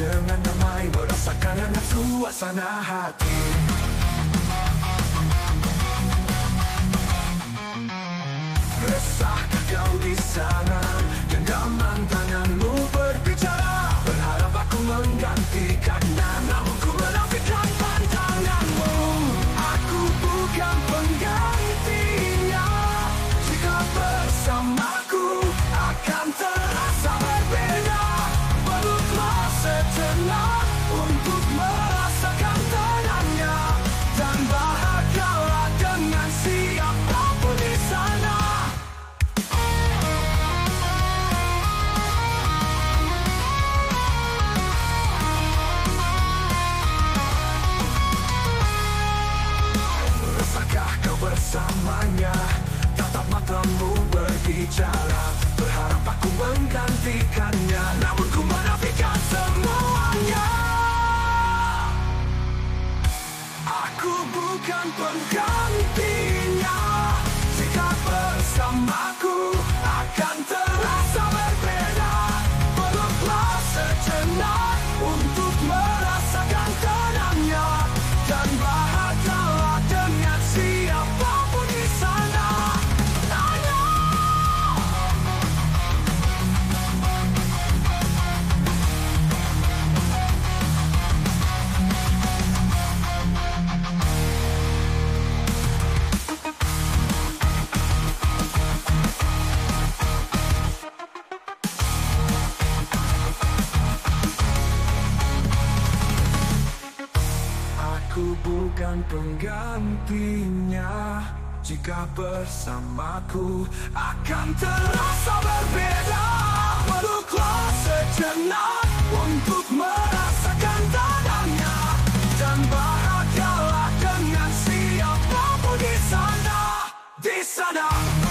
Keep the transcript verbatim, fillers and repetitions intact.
dengan damai, merasakan hangat suasana hati. Resahkah kau di sana? Genggaman tanganmu berbicara, berharap aku menggantikannya, namun ku menafikan pandanganmu. Aku bukan penggantinya. Jika bersamaku akan terasa berbeda. Peluklah sejenak untuk merasakan tenangnya, dan bahagialah dengan siapapun di sana. Resahkah kau bersamanya? Tatap matamu berbicara, berharap aku menggantikannya, namun ku menafikan semuanya. Aku bukan penggantinya. Jika bersamaku akan terasa berbeda. Peluklah sejenak untuk merasakan tenangnya, dan bahagialah dengan siapapun di sana. Aku bukan penggantinya. Jika bersamaku akan terasa berbeda. Peluklah sejenak untuk merasakan tenangnya, dan bahagialah dengan siapapun di sana, di sana.